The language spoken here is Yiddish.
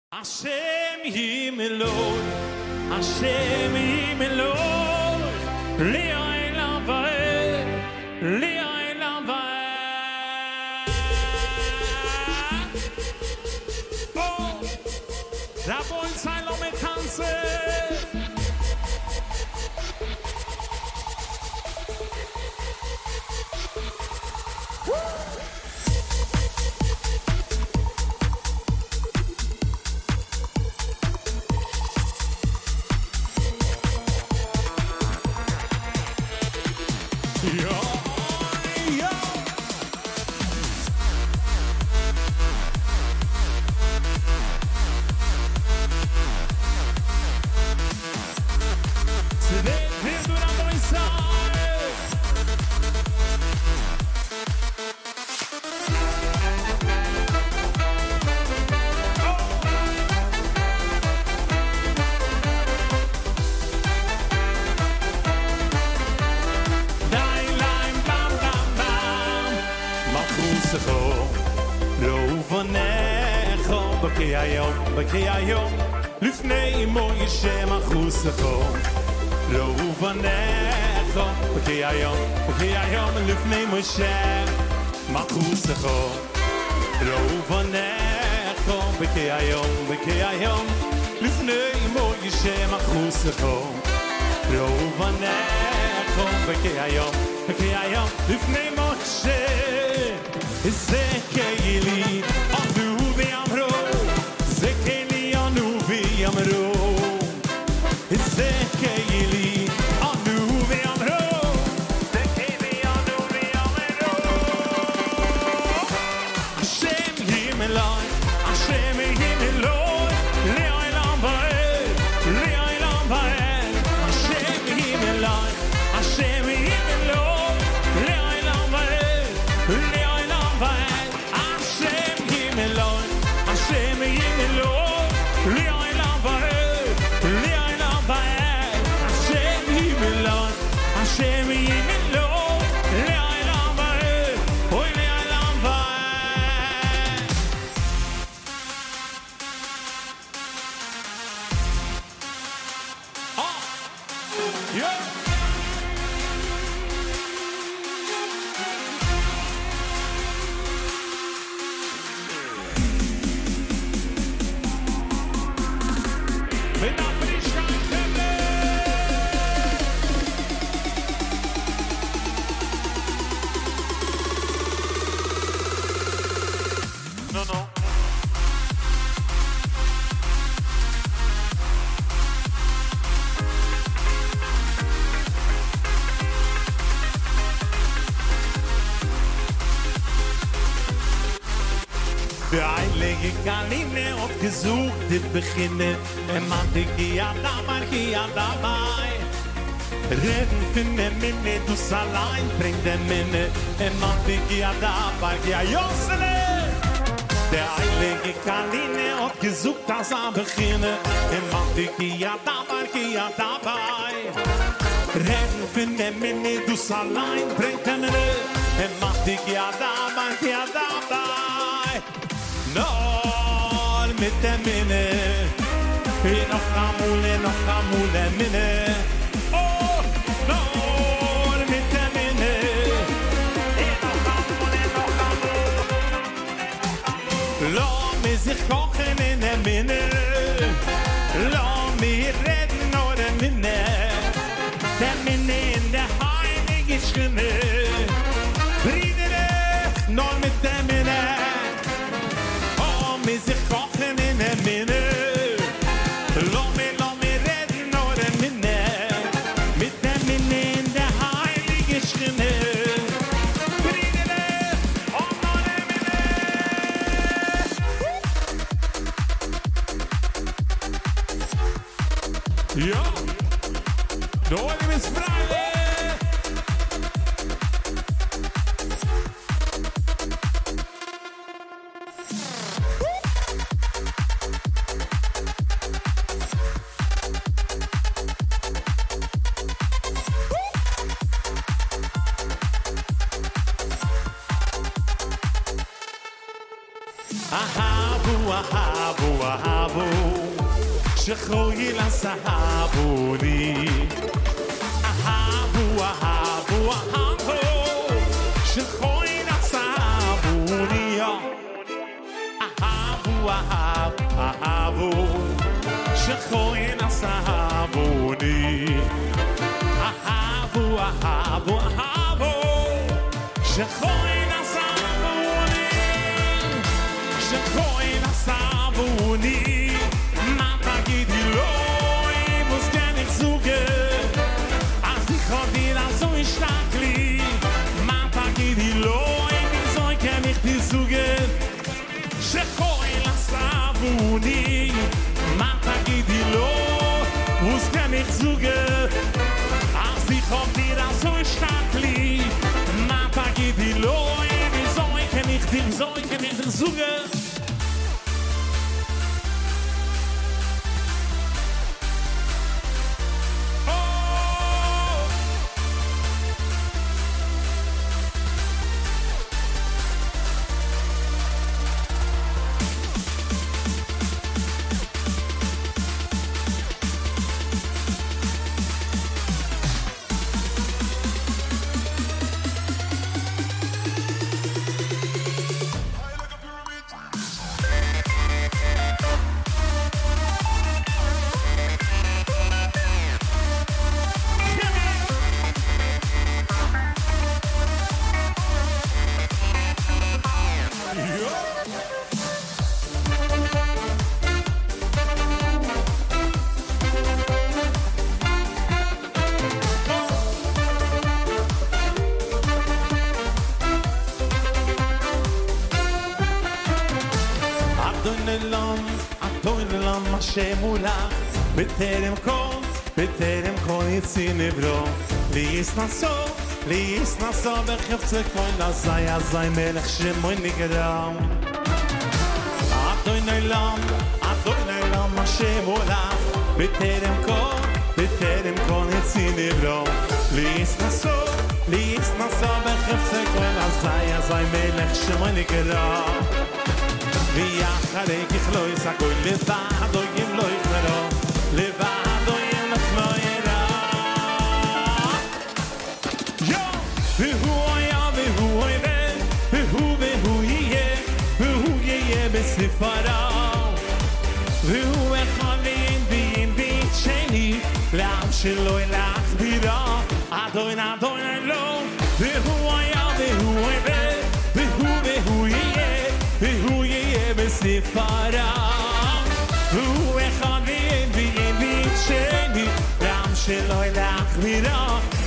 Hashem Yimelot, Hashem Yimelot, Li'olam va'ed, Li'olam va'ed. Oh, Rabbi Yisrael lo metanzen. היום לפני מוישה מחוסכו לא ובנך בקי היום לפני מוישה מחוסכו לא ובנך בקי היום לפני מוישה מחוסכו לא ובנך בקי היום לפני מוישה זה קיילי אנו ואמרו זה קיילי אנו ואמרו זה קיילי אנו ואמרו זה קיילי אנו ואמרו השם ימלוי לעולם ועד השם ימלוי לעולם ועד השם ימלוי Galine op gezocht dit beginnen en man die dabei Reden finden minne du allein bring den minne en man die dabei ja Josele der heilige Galine op gezocht das am beginnen en man die dabei Reden finden minne du allein bring den minne en man die dabei No mit der Minne noch amule Minne Oh no mit der Minne noch amule Lo mir sich kochen in der Minne Lo mir reden oder Minne der Minne in der heilige Stimme Brüder noch mit der Minne Mir sich kochen in der Minne Lass mir reden oder Minne Mit der Minne in der heilige Stimme Brüder, oh meine Minne Ja, da wollen wir es frei Ahabu, ahabu, ahabu שחוי לסהבוני אהבו אהבו אהבו שחוי לסהבוני אהבו אהבו אהבו שחוי לסהבוני אהבו אהבו אהבו שחוי לסהבוני שחוי לסהבוני מה תגידי לו אם מוזכן יחזוגה אז תחודי לזו ישלח לי מה תגידי לו אם יזוי כן יחזוגה שחוי לסהבוני מה תגידי לו מוזכן יחזוגה אז תחודי לזו ישלח לי מה תגידי לו אם יזוי כן יחזוגה שמולה בטרם כל יציא נברו לי יסנסו בחפצה כל הזי מלך שמוי נגרם אדוי נעלם שמולה בטרם כל יציא נברו לי יסנסו בחפצה כל הזי מלך שמוי נגרם ויחרי ככלוי סגוי לבדו אם לא יחרו לבדו אם לא ירא והוא היה והוא יהיה והוא יהיה בספרה והוא אחד ואין בית שני לעם שלו ילך בירה אדוני לא והוא היה והוא יהיה והוא יהיה בספרה והוא אחד ואין בית שני לעם שלו ילך בירה